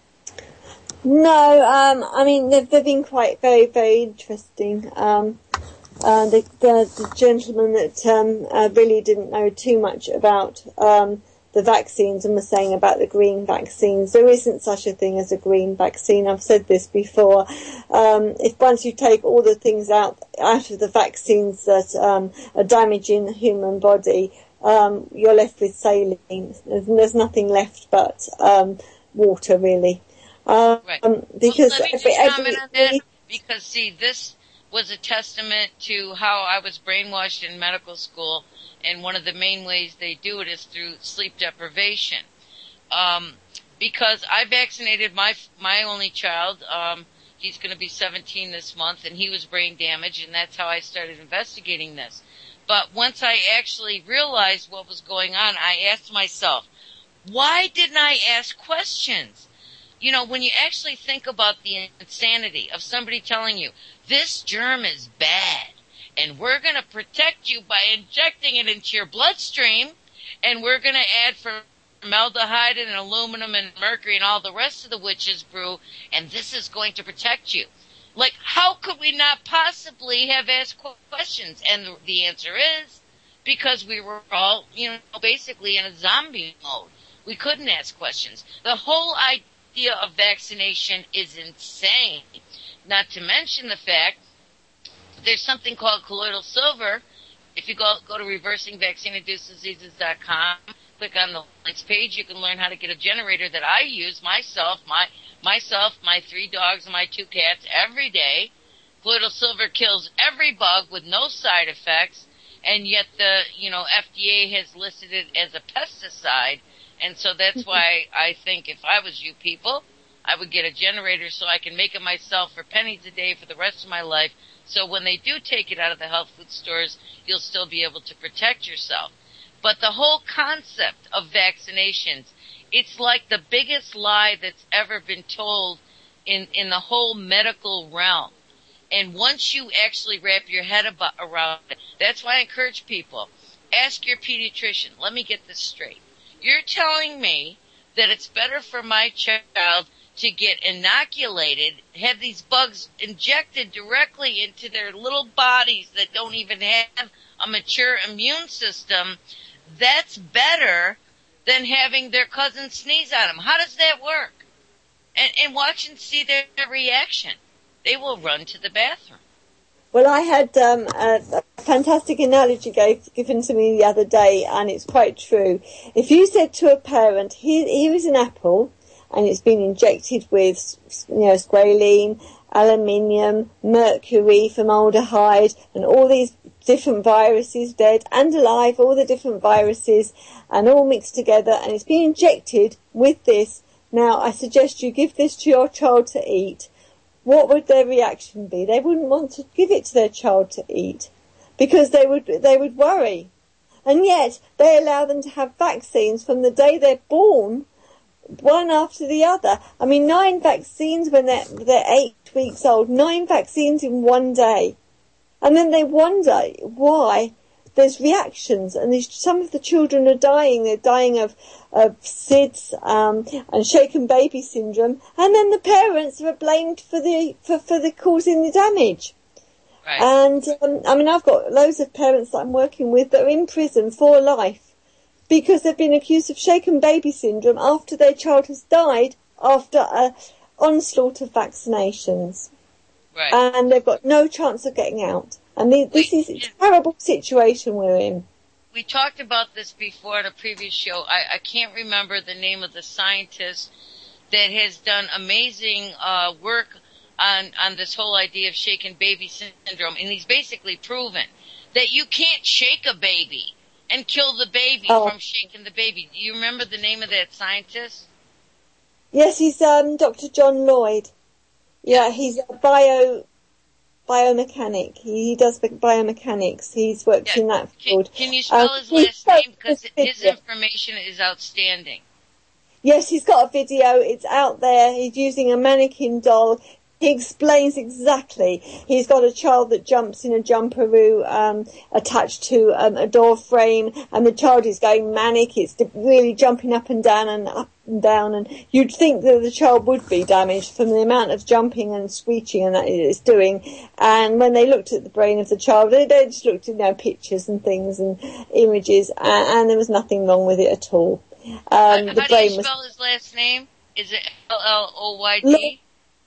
No, I mean, they've been quite very, very interesting. The gentleman that really didn't know too much about the vaccines and was saying about the green vaccines. There isn't such a thing as a green vaccine. I've said this before. If once you take all the things out of the vaccines that are damaging the human body, you're left with saline. There's nothing left but water, really. Right. Because let me just comment on that, because see, this was a testament to how I was brainwashed in medical school, and one of the main ways they do it is through sleep deprivation. Because I vaccinated my only child, he's going to be 17 this month, and he was brain damaged, and that's how I started investigating this. But once I actually realized what was going on, I asked myself, why didn't I ask questions? When you actually think about the insanity of somebody telling you, this germ is bad, and we're going to protect you by injecting it into your bloodstream, and we're going to add formaldehyde and aluminum and mercury and all the rest of the witch's brew, and this is going to protect you. Like, how could we not possibly have asked questions? And the answer is because we were all, basically in a zombie mode. We couldn't ask questions. The whole idea of vaccination is insane. Not to mention the fact there's something called colloidal silver. If you go to reversingvaccineinduceddiseases.com, click on the links page, you can learn how to get a generator that I use myself, my 3 dogs, and my 2 cats every day. colloidal silver kills every bug with no side effects, and yet the, FDA has listed it as a pesticide. And so that's why I think if I was you people, I would get a generator so I can make it myself for pennies a day for the rest of my life. So when they do take it out of the health food stores, you'll still be able to protect yourself. But the whole concept of vaccinations, it's like the biggest lie that's ever been told in the whole medical realm. And once you actually wrap your head around it, that's why I encourage people, ask your pediatrician, let me get this straight. You're telling me that it's better for my child to get inoculated, have these bugs injected directly into their little bodies that don't even have a mature immune system, that's better than having their cousin sneeze on them. How does that work? And watch and see their reaction. They will run to the bathroom. Well, I had a fantastic analogy given to me the other day, and it's quite true. If you said to a parent, here is an apple, and it's been injected with, squalene, aluminium, mercury, formaldehyde, and all these different viruses, dead and alive, all the different viruses, and all mixed together, and it's been injected with this. Now, I suggest you give this to your child to eat. What would their reaction be? They wouldn't want to give it to their child to eat because they would worry. And yet, they allow them to have vaccines from the day they're born, one after the other. 9 vaccines when they're 8 weeks old, 9 vaccines in one day. And then they wonder why there's reactions, and some of the children are dying. They're dying of SIDS and shaken baby syndrome, and then the parents are blamed for the causing the damage. Right. And I've got loads of parents that I'm working with that are in prison for life because they've been accused of shaken baby syndrome after their child has died after an onslaught of vaccinations. Right. And they've got no chance of getting out. And this is a terrible situation we're in. We talked about this before in a previous show. I can't remember the name of the scientist that has done amazing work on this whole idea of shaken baby syndrome. And he's basically proven that you can't shake a baby and kill the baby from shaking the baby. Do you remember the name of that scientist? Yes, he's Dr. John Lloyd. Yeah, he's a biomechanic. He does biomechanics. He's worked in that field. Can you spell his last name? Because his information is outstanding. Yes, he's got a video. It's out there. He's using a mannequin doll. He explains exactly. He's got a child that jumps in a jumperoo attached to a door frame, and the child is going manic. It's really jumping up and down and up and down, and you'd think that the child would be damaged from the amount of jumping and screeching and that it's doing. And when they looked at the brain of the child, they just looked at pictures and things and images, and there was nothing wrong with it at all. How do you spell his last name? Is it Lloyd?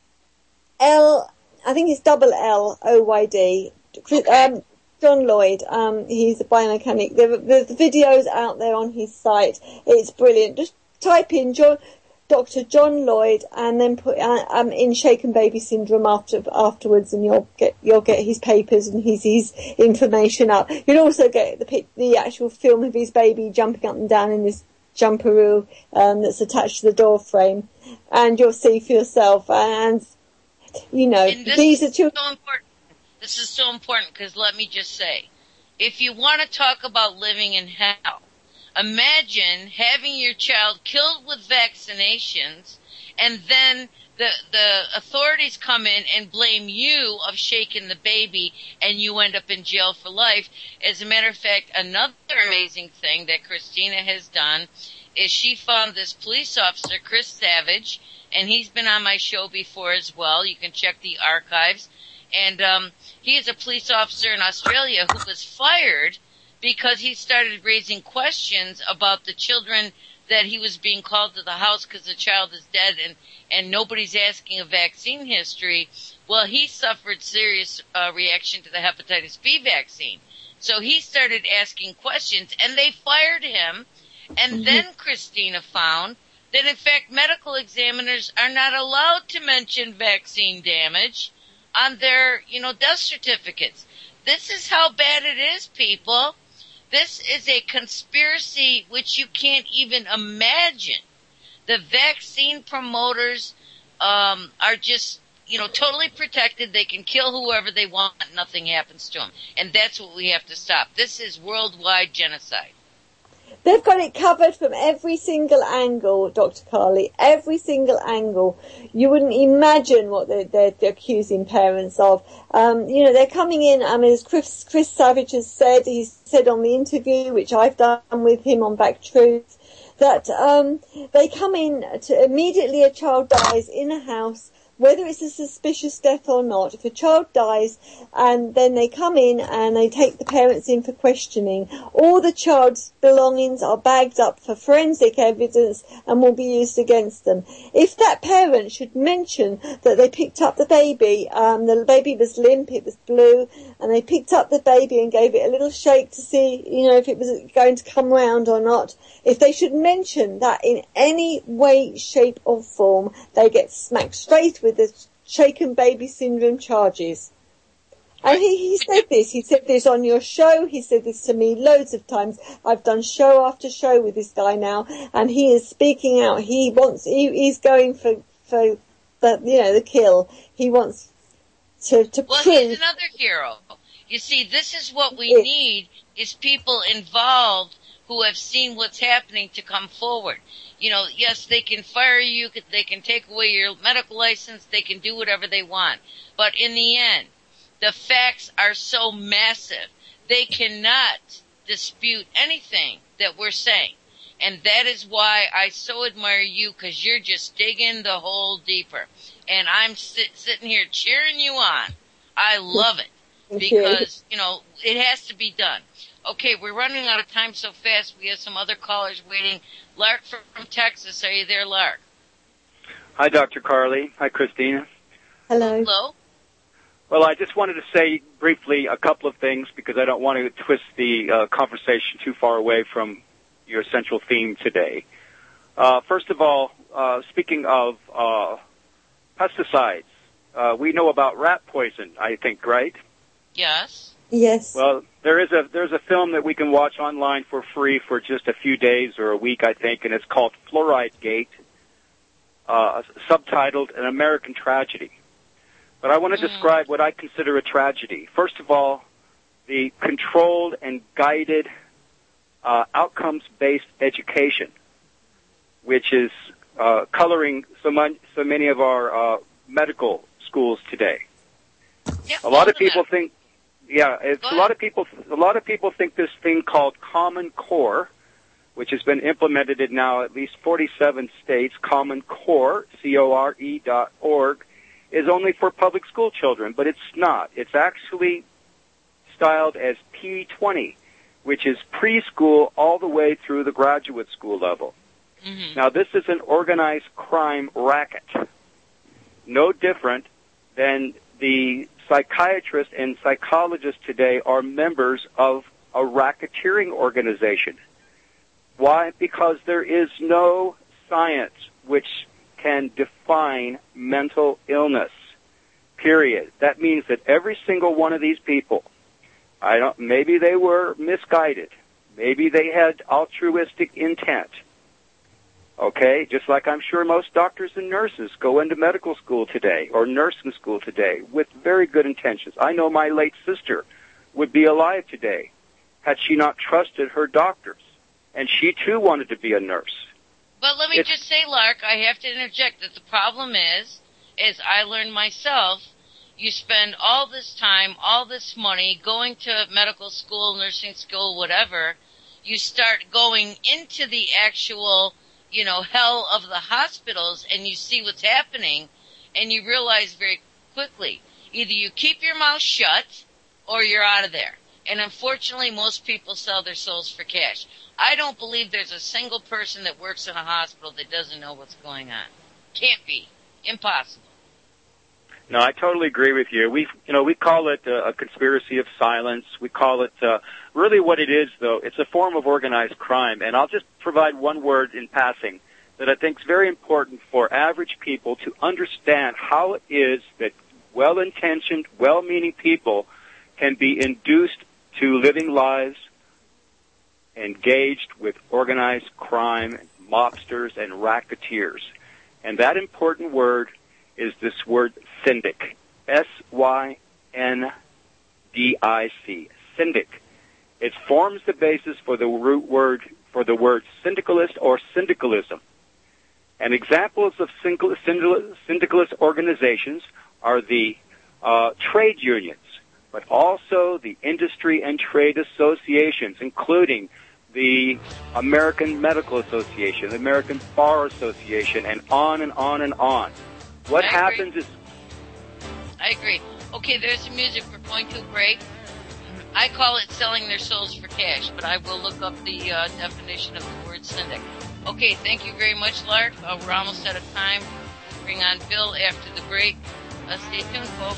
I think it's LLOYD. Okay. John Lloyd, he's a biomechanic. The video's out there on his site. It's brilliant. Just type in Dr. John Lloyd and then put in shaken baby syndrome afterwards, and you'll get his papers and his information up. You'll also get the actual film of his baby jumping up and down in this jumperoo that's attached to the door frame, and you'll see for yourself. And these are two. So important. This is so important because let me just say, if you want to talk about living in hell, imagine having your child killed with vaccinations, and then the authorities come in and blame you of shaking the baby, and you end up in jail for life. As a matter of fact, another amazing thing that Christina has done is she found this police officer, Chris Savage, and he's been on my show before as well. You can check the archives. And he is a police officer in Australia who was fired because he started raising questions about the children that he was being called to the house because the child is dead and nobody's asking a vaccine history. Well, he suffered serious reaction to the hepatitis B vaccine. So he started asking questions, and they fired him. And then Christina found that, in fact, medical examiners are not allowed to mention vaccine damage on their, death certificates. This is how bad it is, people. This is a conspiracy which you can't even imagine. The vaccine promoters are just, totally protected. They can kill whoever they want. Nothing happens to them. And that's what we have to stop. This is worldwide genocide. They've got it covered from every single angle, Dr. Carly, every single angle. You wouldn't imagine what they're accusing parents of. They're coming in, as Chris Savage has said, he said on the interview, which I've done with him on Back Truth, that they come in to immediately a child dies in a house, whether it's a suspicious death or not. If a child dies, and then they come in and they take the parents in for questioning, all the child's belongings are bagged up for forensic evidence and will be used against them. If that parent should mention that they picked up the baby was limp, it was blue, and they picked up the baby and gave it a little shake to see, if it was going to come round or not. If they should mention that in any way, shape or form, they get smacked straight with the shaken baby syndrome charges. And he said this. He said this on your show. He said this to me loads of times. I've done show after show with this guy now, and he is speaking out. He's going for the kill. He wants to well, prove. He's another hero. You see, this is what we need, is people involved who have seen what's happening to come forward. Yes, they can fire you, they can take away your medical license, they can do whatever they want. But in the end, the facts are so massive, they cannot dispute anything that we're saying. And that is why I so admire you, because you're just digging the hole deeper. And I'm sitting here cheering you on. I love it, because, it has to be done. Okay, we're running out of time so fast. We have some other callers waiting. Lark from Texas. Are you there, Lark? Hi, Dr. Carly. Hi, Christina. Hello. Hello. Well, I just wanted to say briefly a couple of things, because I don't want to twist the conversation too far away from your central theme today. First of all, speaking of pesticides, we know about rat poison, I think, right? Yes. Yes. Well, there's a film that we can watch online for free for just a few days or a week, I think, and it's called Fluoride Gate, subtitled An American Tragedy. But I want to describe what I consider a tragedy. First of all, the controlled and guided outcomes-based education, which is coloring so many of our medical schools today. Yep, a lot of people think. Yeah, a lot of people think this thing called Common Core, which has been implemented in now at least 47 states, Common Core, CORE.org, is only for public school children, but it's not. It's actually styled as P20, which is preschool all the way through the graduate school level. Mm-hmm. Now, this is an organized crime racket, no different than the psychiatrists and psychologists today are members of a racketeering organization. Why? Because there is no science which can define mental illness, period. That means that every single one of these people, maybe they were misguided, maybe they had altruistic intent, okay? Just like I'm sure most doctors and nurses go into medical school today or nursing school today with very good intentions. I know my late sister would be alive today had she not trusted her doctors, and she too wanted to be a nurse. But let me just say, Lark, I have to interject that the problem is, as I learned myself, you spend all this time, all this money going to medical school, nursing school, whatever. You start going into the actual hell of the hospitals, and you see what's happening, and you realize very quickly, either you keep your mouth shut, or you're out of there. And unfortunately, most people sell their souls for cash. I don't believe there's a single person that works in a hospital that doesn't know what's going on. Can't be. Impossible. No, I totally agree with you. We call it a conspiracy of silence. We call it, really what it is, though, it's a form of organized crime. And I'll just provide one word in passing that I think is very important for average people to understand how it is that well-intentioned, well-meaning people can be induced to living lives engaged with organized crime, mobsters, and racketeers. And that important word is this word syndic, S-Y-N-D-I-C, syndic. It forms the basis for the root word for the word syndicalist or syndicalism. And examples of syndicalist organizations are the trade unions, but also the industry and trade associations, including the American Medical Association, the American Bar Association, and on and on and on. What happens is... I agree. Okay, there's the music. We're going to a break. I call it selling their souls for cash, but I will look up the definition of the word syndic. Okay, thank you very much, Lark. We're almost out of time. Bring on Bill after the break. Stay tuned, folks.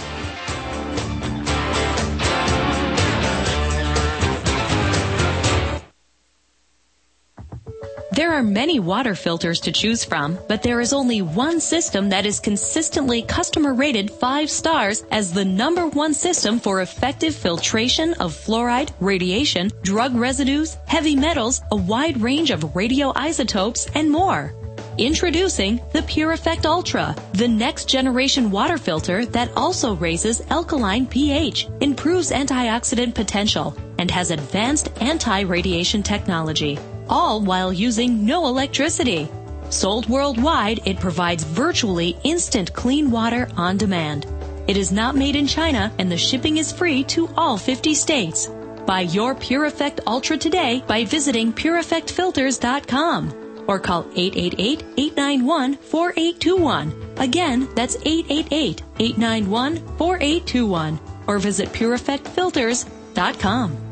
There are many water filters to choose from, but there is only one system that is consistently customer rated 5 stars as the #1 system for effective filtration of fluoride, radiation, drug residues, heavy metals, a wide range of radioisotopes, and more. Introducing the Pure Effect Ultra, the next generation water filter that also raises alkaline pH, improves antioxidant potential, and has advanced anti-radiation technology, all while using no electricity. Sold worldwide, it provides virtually instant clean water on demand. It is not made in China, and the shipping is free to all 50 states. Buy your Pure Effect Ultra today by visiting PureEffectFilters.com. or call 888-891-4821. Again, that's 888-891-4821. Or visit PureEffectFilters.com.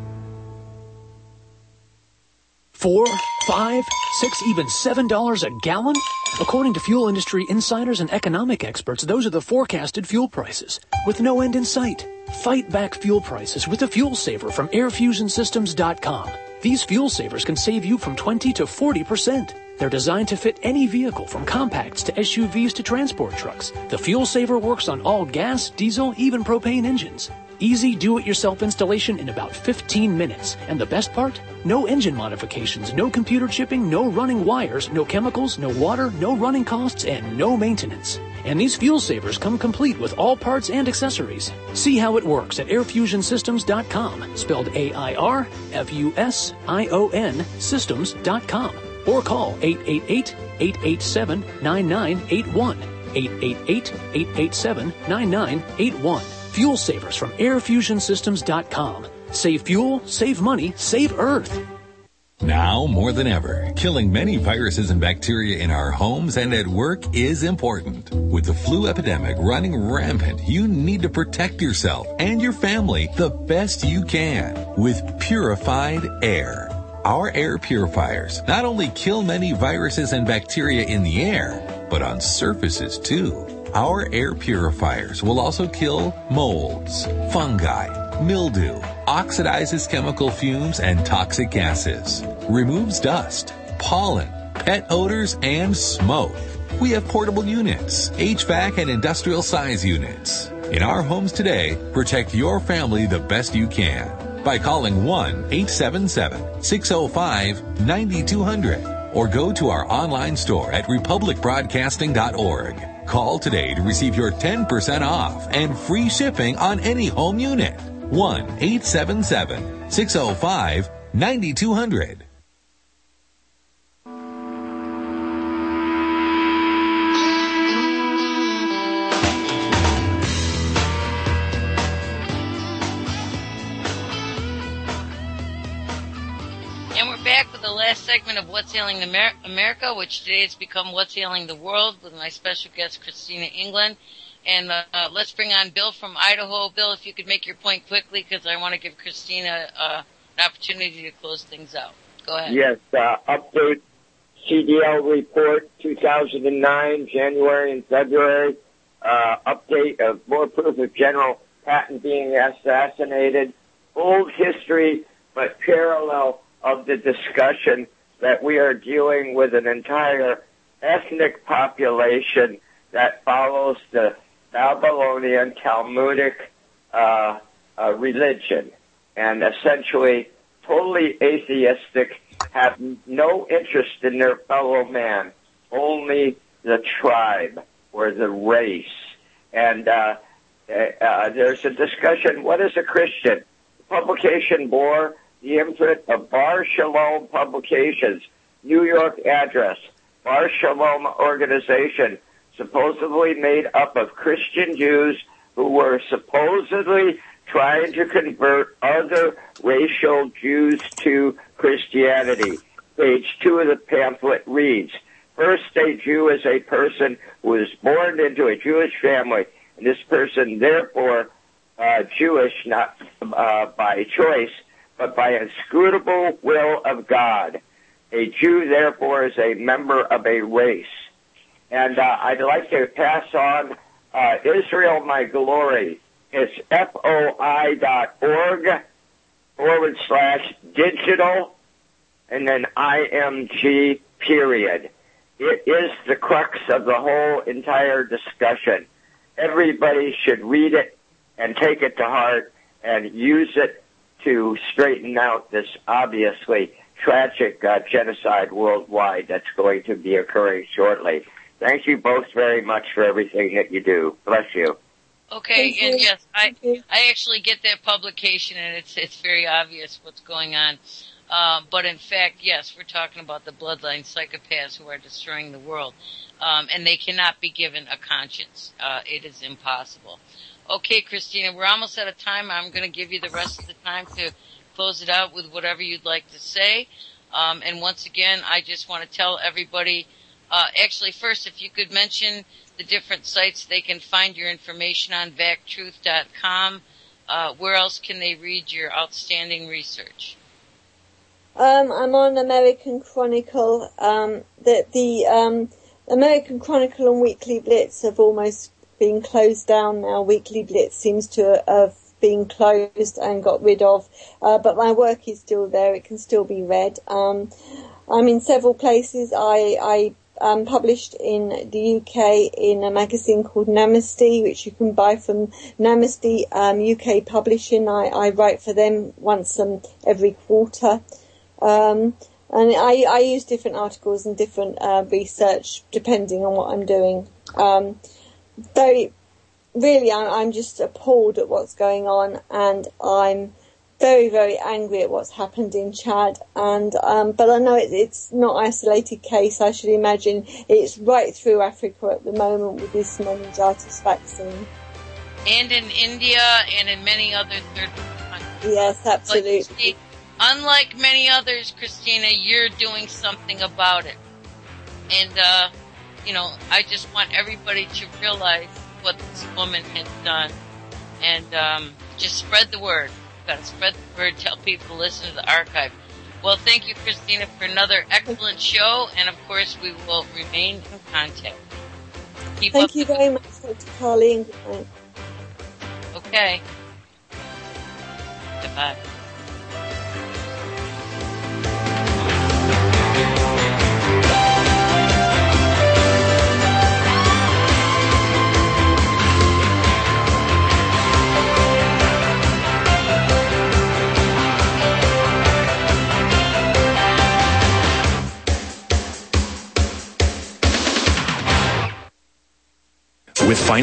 4, 5, 6, even $7 a gallon? According to fuel industry insiders and economic experts, those are the forecasted fuel prices, with no end in sight. Fight back fuel prices with a fuel saver from AirFusionSystems.com. These fuel savers can save you from 20 to 40%. They're designed to fit any vehicle from compacts to SUVs to transport trucks. The fuel saver works on all gas, diesel, even propane engines. Easy do-it-yourself installation in about 15 minutes. And the best part? No engine modifications, no computer chipping, no running wires, no chemicals, no water, no running costs, and no maintenance. And these fuel savers come complete with all parts and accessories. See how it works at AirFusionSystems.com, spelled AIRFUSION Systems.com. Or call 888-887-9981. 888-887-9981. Fuel savers from AirFusionSystems.com. Save fuel, save money, save Earth. Now more than ever, killing many viruses and bacteria in our homes and at work is important. With the flu epidemic running rampant, you need to protect yourself and your family the best you can with purified air. Our air purifiers not only kill many viruses and bacteria in the air, but on surfaces too. Our air purifiers will also kill molds, fungi, mildew, oxidizes chemical fumes and toxic gases, removes dust, pollen, pet odors, and smoke. We have portable units, HVAC and industrial size units. In our homes today, protect your family the best you can by calling 1-877-605-9200 or go to our online store at republicbroadcasting.org. Call today to receive your 10% off and free shipping on any home unit. 1-877-605-9200. Segment of What's Ailing America, which today has become What's Ailing the World, with my special guest Christina England. And let's bring on Bill from Idaho. Bill, if you could make your point quickly, because I want to give Christina an opportunity to close things out. Go ahead. Yes, update CDL report 2009, January and February. Update of more proof of General Patton being assassinated. Old history, but parallel of the discussion that we are dealing with an entire ethnic population that follows the Babylonian Talmudic religion, and essentially totally atheistic, have no interest in their fellow man, only the tribe or the race. And there's a discussion, what is a Christian? The publication bore the imprint of Bar Shalom Publications, New York address, Bar Shalom organization, supposedly made up of Christian Jews who were supposedly trying to convert other racial Jews to Christianity. Page 2 of the pamphlet reads, first, a Jew is a person who is born into a Jewish family, and this person, therefore, Jewish, not by choice, but by inscrutable will of God. A Jew, therefore, is a member of a race. And I'd like to pass on Israel My Glory. It's FOI.org/digital and then IMG period. It is the crux of the whole entire discussion. Everybody should read it and take it to heart and use it to straighten out this obviously tragic genocide worldwide that's going to be occurring shortly. Thank you both very much for everything that you do. Bless you. Okay, and yes, I actually get that publication, and it's very obvious what's going on. But in fact, yes, we're talking about the bloodline psychopaths who are destroying the world, and they cannot be given a conscience. It is impossible. Okay, Christina, we're almost out of time. I'm going to give you the rest of the time to close it out with whatever you'd like to say. And once again, I just want to tell everybody, actually first, if you could mention the different sites they can find your information on, vactruth.com. Where else can they read your outstanding research? I'm on American Chronicle. The American Chronicle and Weekly Blitz have almost been closed down now. Weekly Blitz seems to have been closed and got rid of, but my work is still there. It can still be read. I'm in several places. I published in the UK in a magazine called Namaste, which you can buy from Namaste UK Publishing. I write for them once every quarter. And I use different articles and different research depending on what I'm doing. I'm just appalled at what's going on, and I'm very, very angry at what's happened in Chad. And but I know it's not an isolated case. I should imagine it's right through Africa at the moment with this meningitis vaccine. And in India and in many other third countries. Yes, absolutely. But unlike many others, Christina, you're doing something about it. And, I just want everybody to realize what this woman has done. And just spread the word. You've got to spread the word, tell people to listen to the archive. Well, thank you, Christina, for another excellent show. And, of course, we will remain in contact. Thank you very much, Dr. Carly, and good night. Okay. Goodbye. With